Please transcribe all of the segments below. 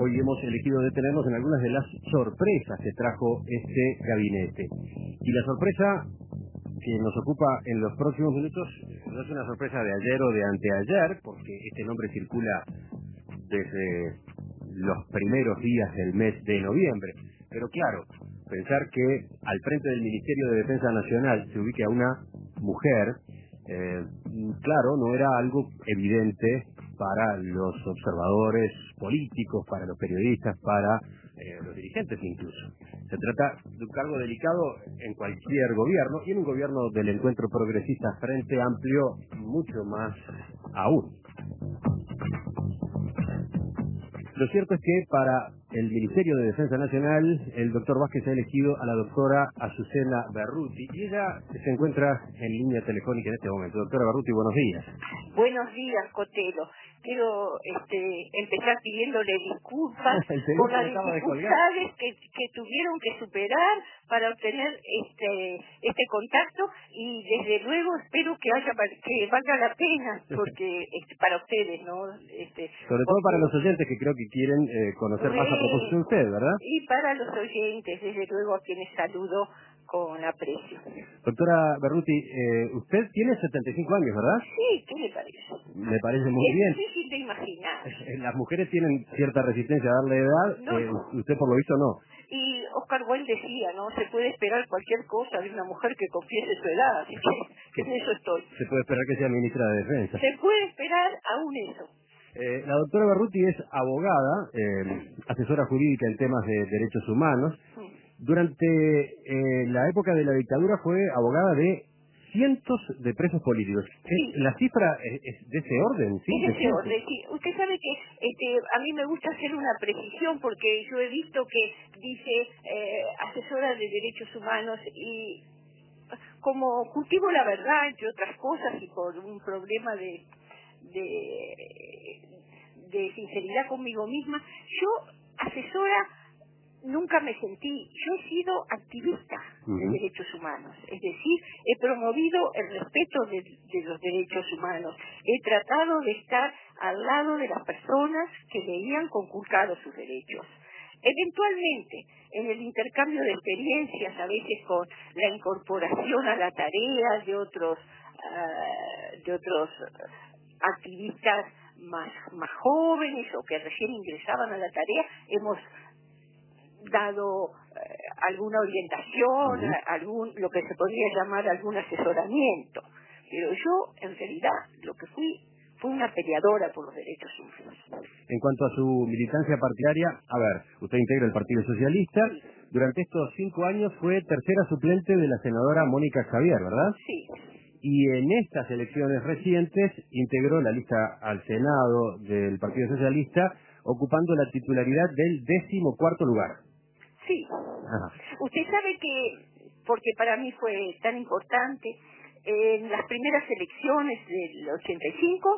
hoy hemos elegido detenernos en algunas de las sorpresas que trajo este gabinete. Y la sorpresa que nos ocupa en los próximos minutos no es una sorpresa de ayer o de anteayer, porque este nombre circula desde los primeros días del mes de noviembre. Pero claro, pensar que al frente del Ministerio de Defensa Nacional se ubique a una mujer, claro, no era algo evidente para los observadores políticos, para los periodistas, para los dirigentes incluso. Se trata de un cargo delicado en cualquier gobierno, y en un gobierno del Encuentro Progresista Frente Amplio mucho más aún. Lo cierto es que para el Ministerio de Defensa Nacional, el doctor Vázquez ha elegido a la doctora Azucena Berruti, y ella se encuentra en línea telefónica en este momento. Doctora Berruti, buenos días. Buenos días, Cotelo. Quiero empezar pidiéndole disculpas por las dificultades que tuvieron que superar para obtener este contacto, y desde luego espero que valga la pena, porque para ustedes, ¿no? Sobre todo para los oyentes que creo que quieren conocer más a propósito de usted, ¿verdad? Y para los oyentes, desde luego, a quienes saludo con aprecio. Doctora Berruti, usted tiene 75 años, ¿verdad? Sí, ¿qué le parece? Me parece muy bien. Es difícil de imaginar. Las mujeres tienen cierta resistencia a darle edad, No. usted por lo visto no. Y Oscar Wilde decía, ¿no? Se puede esperar cualquier cosa de una mujer que confiese su edad, así que en eso estoy. Se puede esperar que sea ministra de Defensa. Se puede esperar aún eso. La doctora Berruti es abogada, asesora jurídica en temas de derechos humanos. Durante la época de la dictadura fue abogada de cientos de presos políticos. Sí. ¿La cifra es de ese orden? ¿Sí? Es de ese orden, sí. Usted sabe que a mí me gusta hacer una precisión, porque yo he visto que dice asesora de derechos humanos, y como cultivo la verdad, entre otras cosas, y por un problema de sinceridad conmigo misma, yo asesora nunca me sentí. Yo he sido activista de derechos humanos, es decir, he promovido el respeto de los derechos humanos, he tratado de estar al lado de las personas que veían conculcados sus derechos. Eventualmente, en el intercambio de experiencias, a veces con la incorporación a la tarea de otros activistas más jóvenes o que recién ingresaban a la tarea, hemos dado alguna orientación, lo que se podría llamar algún asesoramiento. Pero yo, en realidad, lo que fue una peleadora por los derechos humanos. En cuanto a su militancia partidaria, a ver, usted integra el Partido Socialista. Sí. Durante estos 5 años fue tercera suplente de la senadora Mónica Xavier, ¿verdad? Sí. Y en estas elecciones recientes integró la lista al Senado del Partido Socialista, ocupando la titularidad del 14º lugar. Sí. Ajá. Usted sabe que, porque para mí fue tan importante, en las primeras elecciones del 85,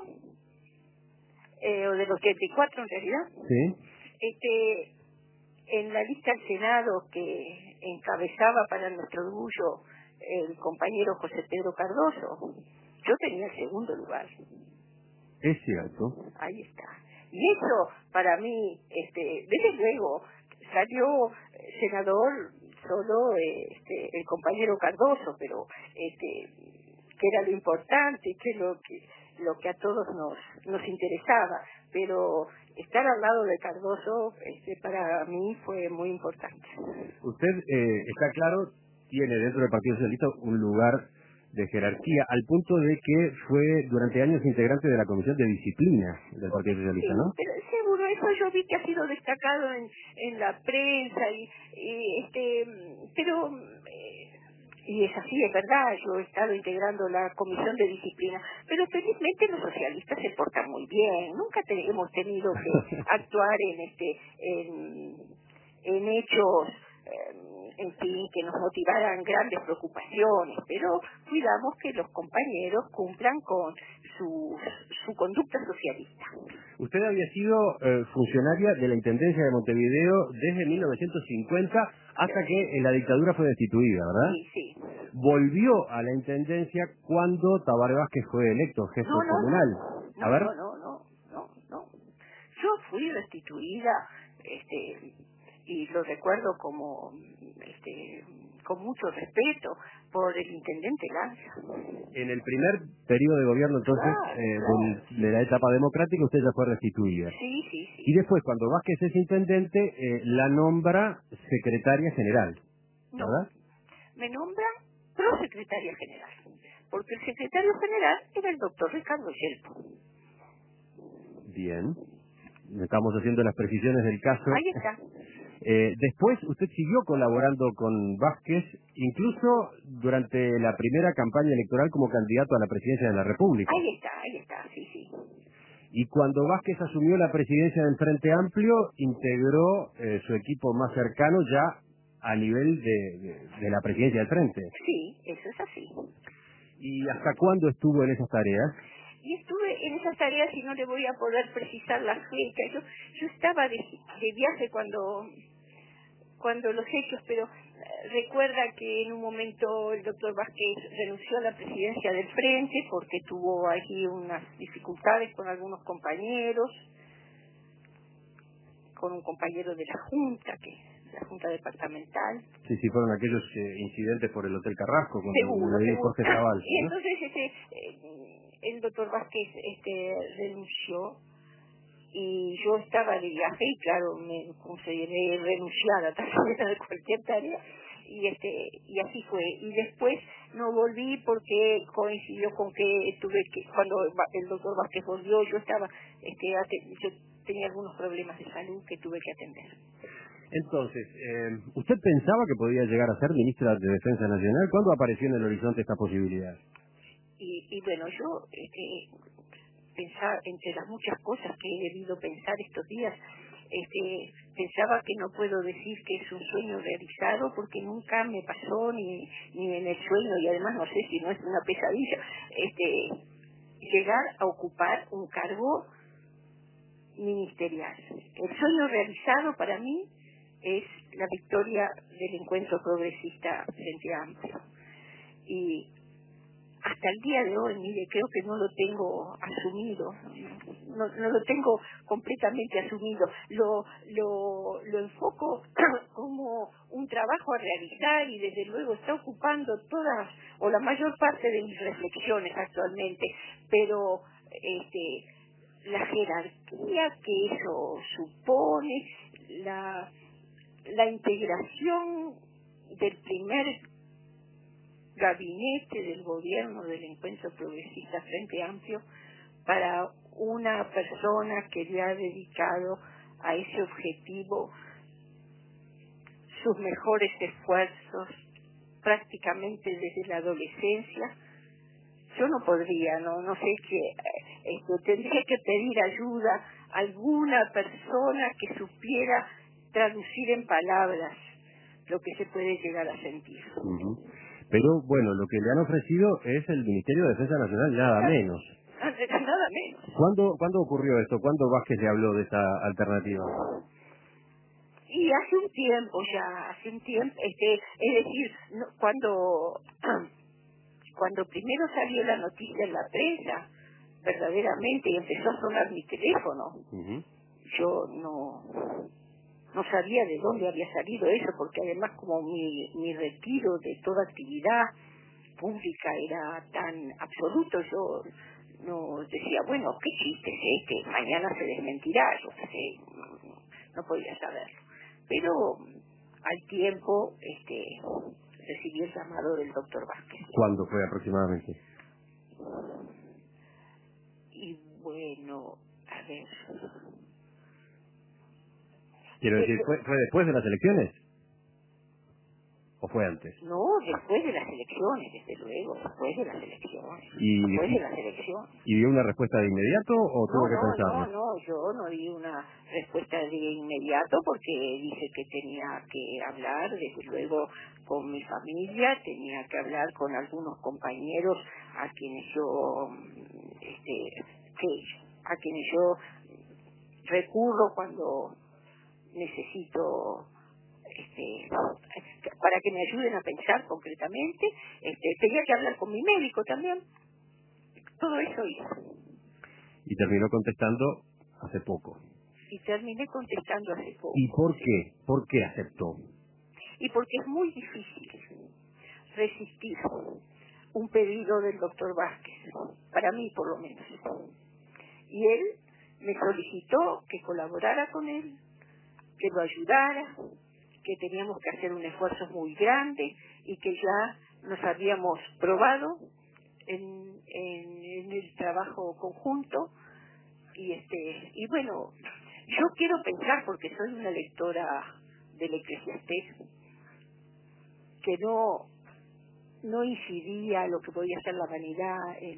o del 84 en realidad, Sí. En la lista al Senado que encabezaba, para nuestro orgullo, el compañero José Pedro Cardoso, yo tenía el segundo lugar. Es cierto. Ahí está. Y eso, para mí, desde luego, salió senador solo el compañero Cardoso, pero que era lo importante, que lo que a todos nos interesaba, pero estar al lado de Cardoso para mí fue muy importante. Usted, está claro, tiene dentro del Partido Socialista un lugar de jerarquía, al punto de que fue durante años integrante de la Comisión de Disciplina del Partido Socialista, sí, ¿no? Pero seguro, eso yo vi que ha sido destacado en la prensa, y es así, es verdad, yo he estado integrando la Comisión de Disciplina, pero felizmente los socialistas se portan muy bien, nunca hemos tenido que actuar en hechos, en fin, que nos motivaran grandes preocupaciones, pero cuidamos que los compañeros cumplan con su conducta socialista. Usted había sido funcionaria de la Intendencia de Montevideo desde 1950 hasta que la dictadura fue destituida, ¿verdad? Sí, sí. Volvió a la Intendencia cuando Tabaré Vázquez fue electo jefe comunal. No. Yo fui restituida, y lo recuerdo como, con mucho respeto, por el intendente Lanza. En el primer periodo de gobierno, entonces, de la etapa democrática, usted ya fue restituida. Sí. Y después, cuando Vázquez es intendente, la nombra secretaria general, No, ¿verdad? me nombran prosecretaria general, porque el secretario general era el doctor Ricardo Yelpo. Bien. Estamos haciendo las precisiones del caso. Ahí está. Después usted siguió colaborando con Vázquez, incluso durante la primera campaña electoral como candidato a la presidencia de la República. Ahí está, sí. Y cuando Vázquez asumió la presidencia del Frente Amplio, integró su equipo más cercano ya a nivel de la presidencia del Frente. Sí, eso es así. ¿Y hasta cuándo estuvo en esas tareas? Y estuve en esas tareas y no le voy a poder precisar las fechas. Yo estaba de viaje cuando los hechos, pero recuerda que en un momento el doctor Vázquez renunció a la presidencia del Frente porque tuvo allí unas dificultades con algunos compañeros, con un compañero de la Junta Departamental. Sí, fueron aquellos incidentes por el Hotel Carrasco con el Seguro. Jorge Zaval, Y ¿no? entonces el doctor Vázquez renunció y yo estaba de viaje y claro, me consideré renunciada también de cualquier tarea y así fue. Y después no volví porque coincidió con que cuando el doctor Vázquez volvió, yo estaba, yo tenía algunos problemas de salud que tuve que atender. Entonces, ¿usted pensaba que podía llegar a ser ministra de Defensa Nacional? ¿Cuándo apareció en el horizonte esta posibilidad? Y bueno, yo pensaba, entre las muchas cosas que he debido pensar estos días, pensaba que no puedo decir que es un sueño realizado porque nunca me pasó ni en el sueño, y además no sé si no es una pesadilla, llegar a ocupar un cargo ministerial. El sueño realizado para mí es la victoria del encuentro progresista Frente Amplio. Y hasta el día de hoy, mire, creo que no lo tengo asumido, no lo tengo completamente asumido. Lo enfoco como un trabajo a realizar y desde luego está ocupando todas o la mayor parte de mis reflexiones actualmente, pero la jerarquía que eso supone, la integración del primer gabinete del gobierno del Encuentro Progresista Frente Amplio para una persona que le ha dedicado a ese objetivo sus mejores esfuerzos prácticamente desde la adolescencia. Yo no podría, no sé tendría que pedir ayuda a alguna persona que supiera traducir en palabras lo que se puede llegar a sentir. Uh-huh. Pero bueno, lo que le han ofrecido es el Ministerio de Defensa Nacional, nada menos. Nada menos. ¿Cuándo ocurrió esto? ¿Cuándo Vázquez le habló de esta alternativa? Y hace un tiempo, es decir, cuando primero salió la noticia en la prensa, verdaderamente, y empezó a sonar mi teléfono, Uh-huh. yo no sabía de dónde había salido eso, porque además como mi retiro de toda actividad pública era tan absoluto, yo no decía, bueno, qué chiste es este, mañana se desmentirá, yo qué sé, no podía saberlo. Pero al tiempo recibí el llamado del doctor Vázquez. ¿Cuándo fue aproximadamente? Y bueno, a ver... Quiero decir, ¿fue después de las elecciones? ¿O fue antes? No, después de las elecciones, desde luego, después de las elecciones. ¿Y dio una respuesta de inmediato o tuvo que pensarlo? No, yo no di una respuesta de inmediato porque dije que tenía que hablar, desde luego, con mi familia, tenía que hablar con algunos compañeros a quienes yo, a quienes yo recurro cuando necesito para que me ayuden a pensar concretamente. Tenía que hablar con mi médico también. Todo eso hizo. Y terminó contestando hace poco. y terminé contestando hace poco. ¿Y por qué? ¿Por qué aceptó? Y porque es muy difícil resistir un pedido del doctor Vázquez, para mí por lo menos. Y él me solicitó que colaborara con él, que lo ayudara, que teníamos que hacer un esfuerzo muy grande y que ya nos habíamos probado en el trabajo conjunto. Y bueno, yo quiero pensar, porque soy una lectora del Eclesiastés, que no incidía lo que podía ser la vanidad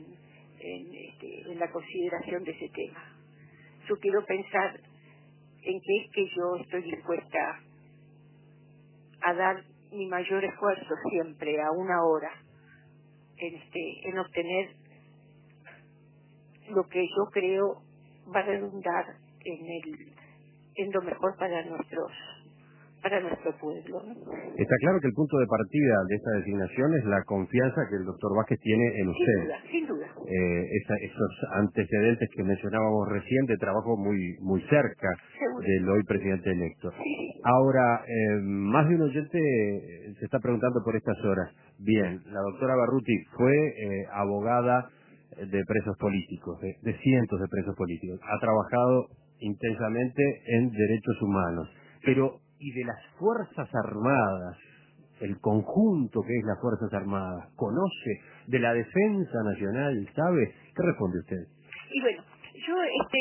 en la consideración de ese tema. Yo quiero pensar en que es que yo estoy dispuesta a dar mi mayor esfuerzo siempre, a una hora, en obtener lo que yo creo va a redundar en lo mejor para nuestro pueblo, ¿no? Está claro que el punto de partida de esta designación es la confianza que el doctor Vázquez tiene en usted. Sin duda. Esos antecedentes que mencionábamos recién de trabajo muy cerca del hoy presidente electo. Sí. Ahora, más de un oyente se está preguntando por estas horas. Bien, la doctora Barruti fue abogada de presos políticos, de cientos de presos políticos. Ha trabajado intensamente en derechos humanos, pero ¿y de las Fuerzas Armadas? El conjunto que es las Fuerzas Armadas, ¿conoce de la Defensa Nacional? ¿Sabe? ¿Qué responde usted? Y bueno, yo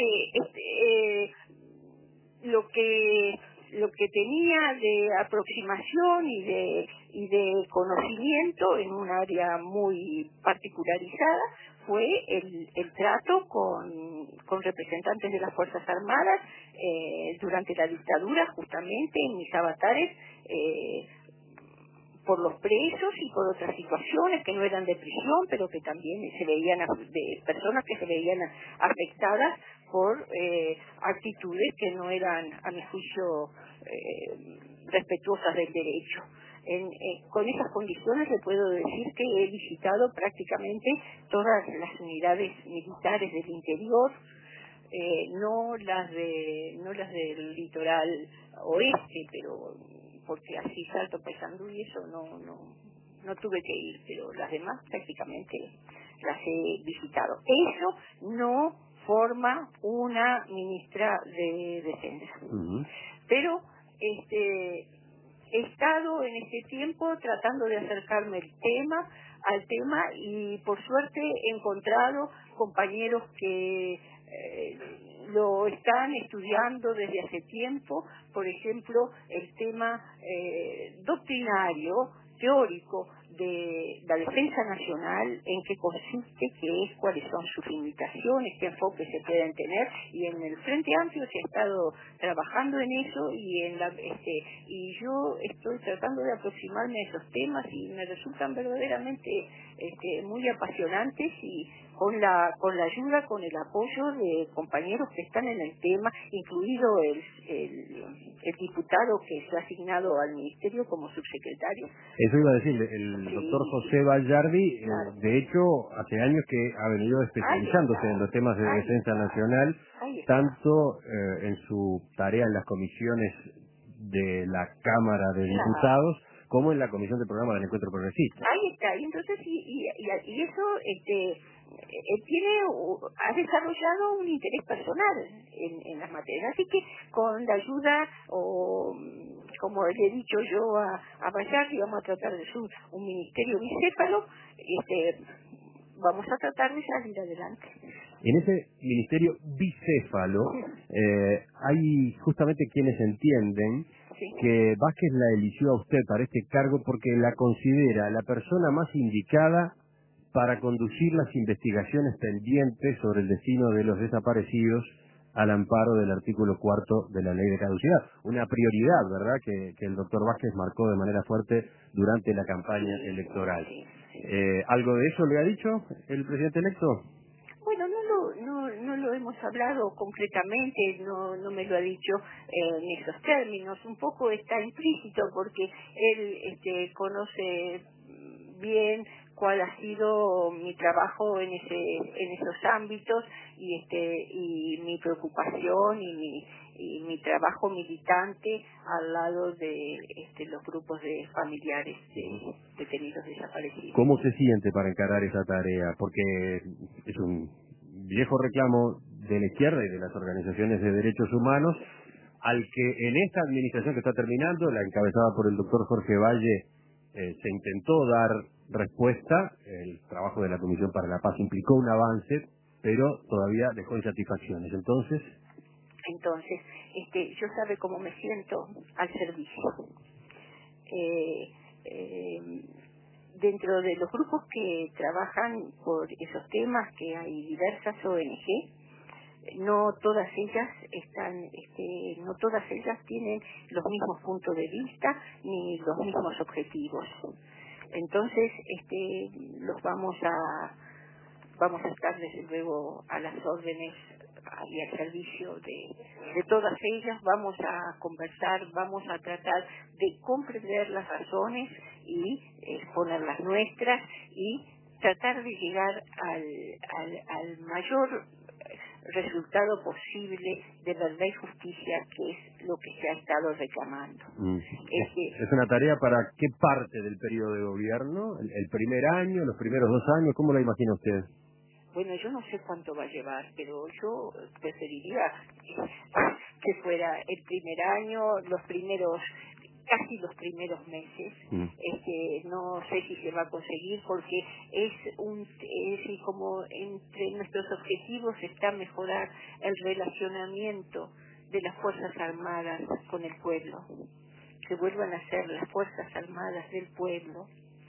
lo que tenía de aproximación y de conocimiento en un área muy particularizada fue el trato con representantes de las Fuerzas Armadas durante la dictadura, justamente en mis avatares, por los presos y por otras situaciones que no eran de prisión, pero que también se veían de personas que se veían afectadas por actitudes que no eran, a mi juicio, respetuosas del derecho. Con esas condiciones le puedo decir que he visitado prácticamente todas las unidades militares del interior, no las del litoral oeste, pero porque así Salto, Paysandú y eso no tuve que ir, pero las demás prácticamente las he visitado. Eso no forma una ministra de Defensa. Pero he estado en este tiempo tratando de acercarme al tema y por suerte he encontrado compañeros que lo están estudiando desde hace tiempo, por ejemplo, el tema doctrinario, teórico de la defensa nacional, en qué consiste, qué es, cuáles son sus limitaciones, qué enfoques se pueden tener, y en el Frente Amplio se ha estado trabajando en eso y yo estoy tratando de aproximarme a esos temas y me resultan verdaderamente muy apasionantes y con la ayuda, con el apoyo de compañeros que están en el tema, incluido el diputado que se ha asignado al ministerio como subsecretario. Eso iba a decir, el doctor José Vallardi, claro. De hecho, hace años que ha venido especializándose en los temas de defensa nacional, tanto en su tarea en las comisiones de la Cámara de Diputados, como en la Comisión de Programa del Encuentro Progresista. Ahí está, y entonces, y eso, ha desarrollado un interés personal en las materias, así que con la ayuda, como le he dicho yo a Vallardi, vamos a tratar de ser un ministerio bicéfalo, vamos a tratar de salir adelante. En ese ministerio bicéfalo hay justamente quienes entienden que Vázquez la eligió a usted para este cargo porque la considera la persona más indicada para conducir las investigaciones pendientes sobre el destino de los desaparecidos al amparo del artículo 4 de la Ley de Caducidad. Una prioridad, ¿verdad?, que el doctor Vázquez marcó de manera fuerte durante la campaña electoral. ¿Algo de eso le ha dicho el presidente electo? Bueno, no lo hemos hablado concretamente, no me lo ha dicho en esos términos. Un poco está implícito porque él conoce bien cuál ha sido mi trabajo en esos ámbitos y mi preocupación y mi trabajo militante al lado de los grupos de familiares de detenidos desaparecidos. ¿Cómo se siente para encarar esa tarea? Porque es un viejo reclamo de la izquierda y de las organizaciones de derechos humanos, al que en esta administración que está terminando, la encabezada por el doctor Jorge Valle, se intentó dar respuesta. El trabajo de la Comisión para la Paz implicó un avance, pero todavía dejó insatisfacciones. Entonces, yo sabe cómo me siento al servicio. Dentro de los grupos que trabajan por esos temas, que hay diversas ONG, no todas ellas tienen los mismos puntos de vista ni los mismos objetivos. Entonces, los vamos a estar desde luego a las órdenes y al servicio de todas ellas. Vamos a conversar, vamos a tratar de comprender las razones y exponer las nuestras y tratar de llegar al mayor resultado posible de verdad y justicia, que es lo que se ha estado reclamando. ¿Es una tarea para qué parte del periodo de gobierno? ¿El primer año, los primeros 2 años? ¿Cómo la imagina usted? Bueno, yo no sé cuánto va a llevar, pero yo preferiría que fuera el primer año, casi los primeros meses. No sé si se va a conseguir, porque es como entre nuestros objetivos está mejorar el relacionamiento de las Fuerzas Armadas con el pueblo, que vuelvan a ser las Fuerzas Armadas del pueblo.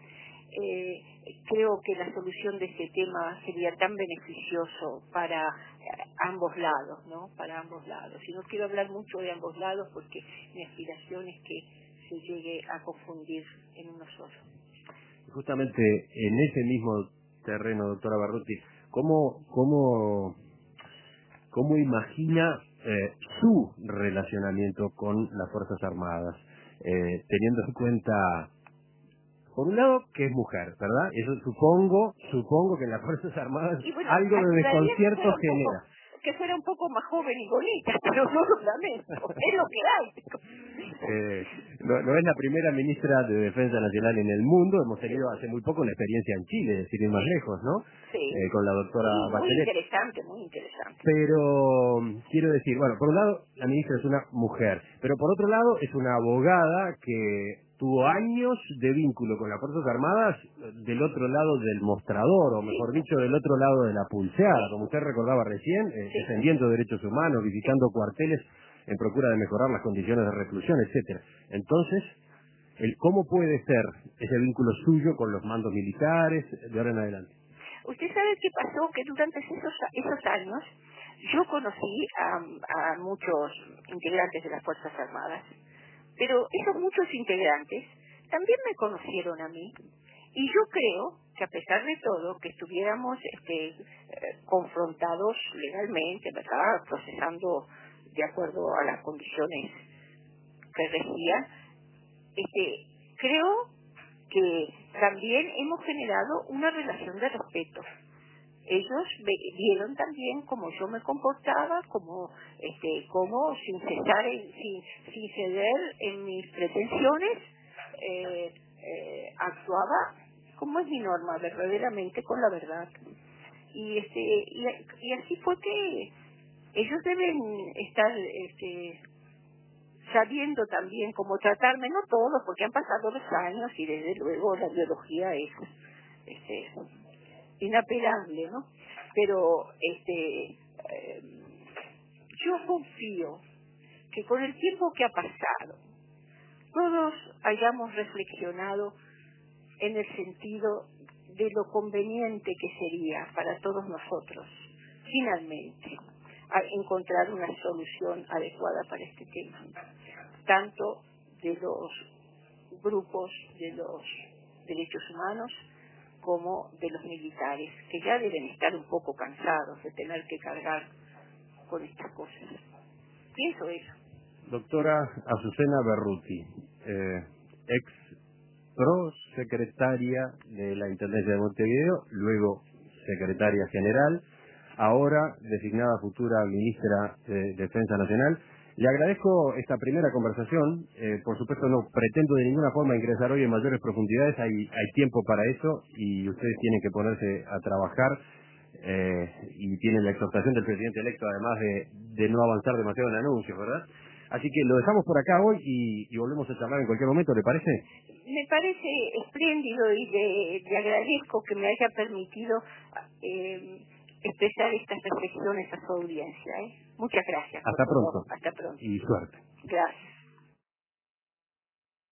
Creo que la solución de este tema sería tan beneficioso para ambos lados, ¿no? Para ambos lados. Y no quiero hablar mucho de ambos lados porque mi aspiración es que se llegue a confundir en uno solo. Justamente en ese mismo terreno, doctora Berruti, ¿cómo imagina su relacionamiento con las Fuerzas Armadas, teniendo en cuenta, por un lado, que es mujer, ¿verdad? Eso supongo que en las Fuerzas Armadas algo de desconcierto genera. Que fuera un poco más joven y bonita, pero no lo lamento, es lo que hay. No es la primera ministra de Defensa Nacional en el mundo. Hemos tenido hace muy poco una experiencia en Chile, sin ir más lejos, ¿no? Sí. Con la doctora Bachelet. Muy interesante. Pero quiero decir, bueno, por un lado la ministra es una mujer, pero por otro lado es una abogada que tuvo años de vínculo con las Fuerzas Armadas del otro lado del mostrador, o mejor dicho, del otro lado de la pulseada, como usted recordaba recién, defendiendo derechos humanos, visitando cuarteles en procura de mejorar las condiciones de reclusión, etcétera. Entonces, ¿cómo puede ser ese vínculo suyo con los mandos militares de ahora en adelante? Usted sabe qué pasó, que durante esos años yo conocí a muchos integrantes de las Fuerzas Armadas, pero esos muchos integrantes también me conocieron a mí, y yo creo que a pesar de todo, que estuviéramos confrontados legalmente, ¿verdad?, procesando de acuerdo a las condiciones que regían, creo que también hemos generado una relación de respeto. Ellos vieron también cómo yo me comportaba, cómo sin cesar, sin ceder en mis pretensiones, actuaba como es mi norma, verdaderamente con la verdad. Y así fue que ellos deben estar sabiendo también cómo tratarme, no todos, porque han pasado los años y desde luego la biología es inapelable, ¿no? Pero yo confío que con el tiempo que ha pasado todos hayamos reflexionado en el sentido de lo conveniente que sería para todos nosotros finalmente a encontrar una solución adecuada para este tema, tanto de los grupos de los derechos humanos como de los militares, que ya deben estar un poco cansados de tener que cargar con estas cosas. Pienso eso. Doctora Azucena Berruti, ex prosecretaria de la Intendencia de Montevideo, luego secretaria general, ahora designada futura ministra de Defensa Nacional. Le agradezco esta primera conversación. Por supuesto, no pretendo de ninguna forma ingresar hoy en mayores profundidades. Hay tiempo para eso y ustedes tienen que ponerse a trabajar. Y tienen la exhortación del presidente electo, además de no avanzar demasiado en anuncios, ¿verdad? Así que lo dejamos por acá hoy y volvemos a charlar en cualquier momento, ¿le parece? Me parece espléndido y le agradezco que me haya permitido expresar estas reflexiones a su audiencia. Muchas gracias. Hasta pronto. Hasta pronto. Y suerte. Gracias.